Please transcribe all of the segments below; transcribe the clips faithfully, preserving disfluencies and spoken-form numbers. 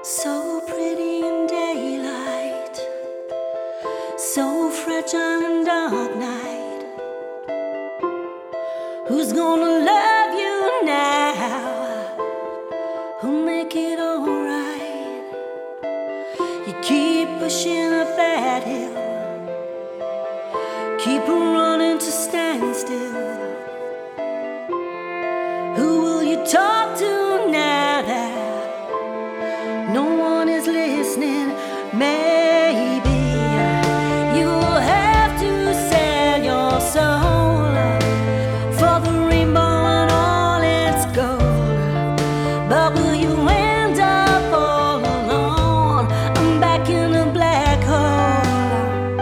So pretty in daylight, so fragile in dark night. Who's gonna love you now? Who'll make it alright? You keep pushing up that hill, keep running to stand still. Who will you talk to now that no one is listening? Maybe you'll have to sell your soul for the rainbow and all its gold. But will you end up all alone? I'm back in a black hole.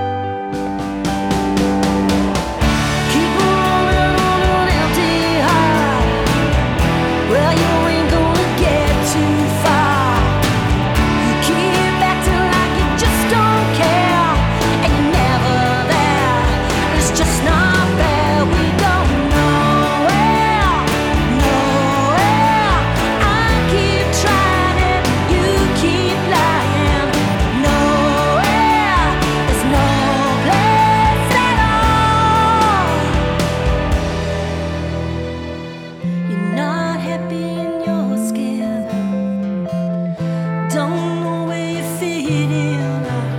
Keep rolling on an empty heart. Well, you ain't gonna get too far. You keep acting like you just don't care, and you're never there. It's just not fair. We go nowhere, nowhere. I keep trying and you keep lying. Nowhere, there's no place at all. You're not happy in your skin, don't know where you fit in.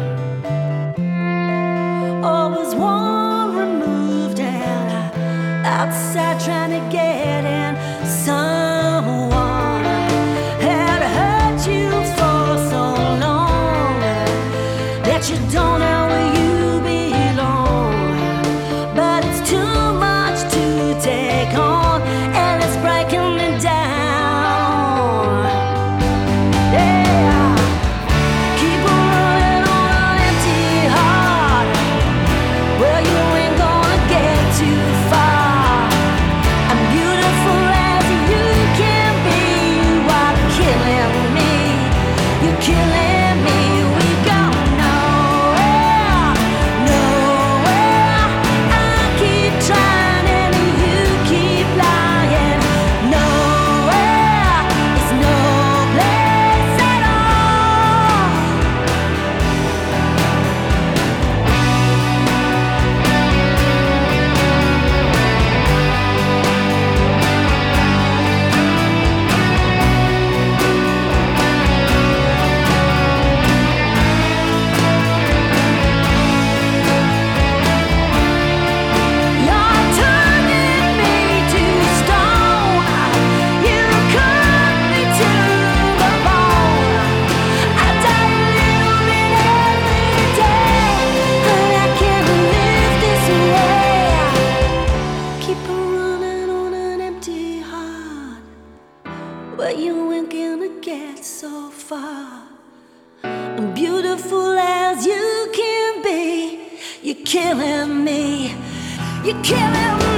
Always one removed and outside trying to get in. Someone had hurt you for so long that you don't know where you belong. But it's too much to take on, and it's breaking me down. Yeah. Keep running on an empty heart. Well, you ain't gonna get too far. I'm beautiful as you can be. You are killing me. You're killing me. We go nowhere, nowhere. I keep trying and you keep lying. Nowhere, it's no place at all. You're turning me to stone. You cut me to the bone. I die a little bit every day, but I can't live this way. Keep running on an empty heart, but you ain't gonna get so far. I'm beautiful as you can be. You're killing me. You're killing me.